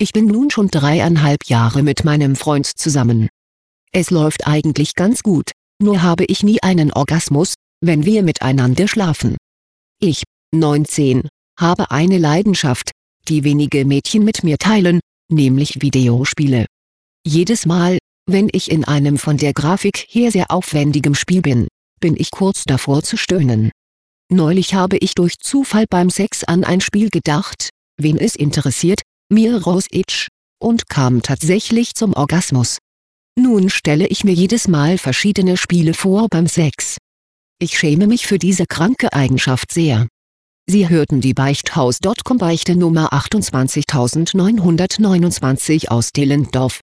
Ich bin nun schon 3,5 Jahre mit meinem Freund zusammen. Es läuft eigentlich ganz gut, nur habe ich nie einen Orgasmus, wenn wir miteinander schlafen. Ich, 19, habe eine Leidenschaft, die wenige Mädchen mit mir teilen, nämlich Videospiele. Jedes Mal, wenn ich in einem von der Grafik her sehr aufwendigem Spiel bin ich kurz davor zu stöhnen. Neulich habe ich durch Zufall beim Sex an ein Spiel gedacht, wen es interessiert, Mirror's Edge, und kam tatsächlich zum Orgasmus. Nun stelle ich mir jedes Mal verschiedene Spiele vor beim Sex. Ich schäme mich für diese kranke Eigenschaft sehr. Sie hörten die Beichthaus.com Beichte Nummer 28929 aus Dillendorf.